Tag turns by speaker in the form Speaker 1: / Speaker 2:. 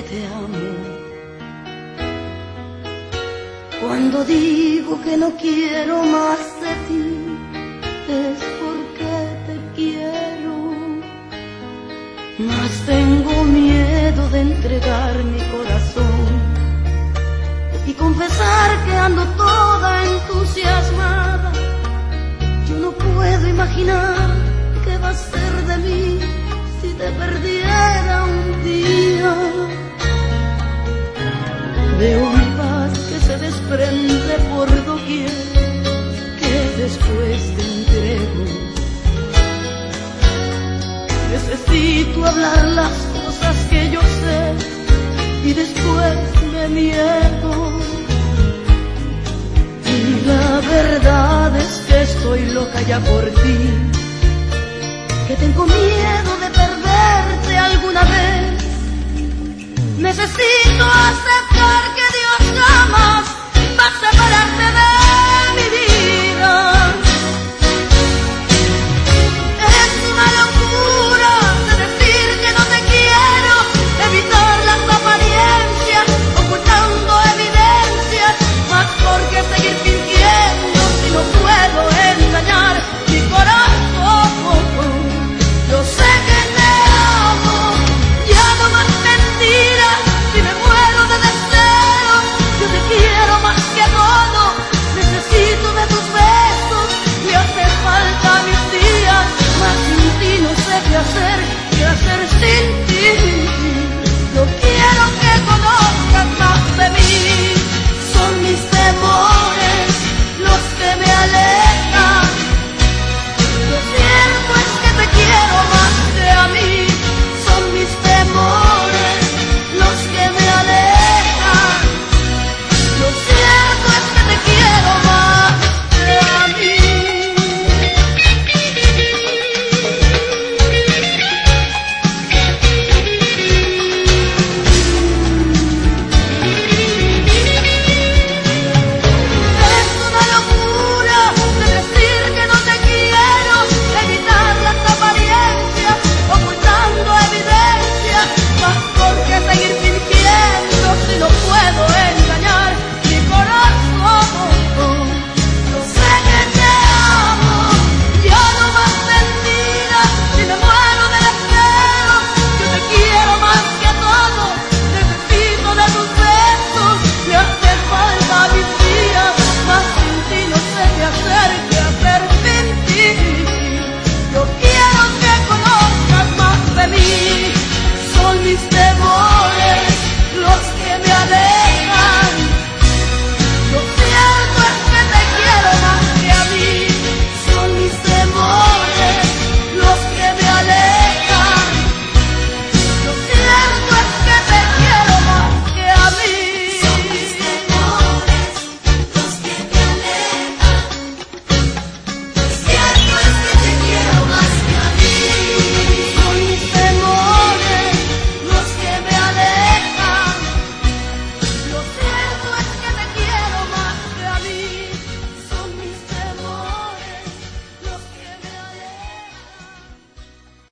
Speaker 1: te amo. Cuando digo que no quiero más de ti, es porque te quiero. Mas tengo miedo de entregar mi corazón y confesar que ando toda entusiasmada. Yo no puedo imaginar qué va a ser de mí si te perdiera un día. Veo mi paz que se desprende por doquier, que después te entrego. Necesito hablar las cosas que yo sé y después me niego. Y la verdad es que estoy loca ya por ti, que tengo miedo de perderte alguna vez. Necesito aceptar que Dios jamás va a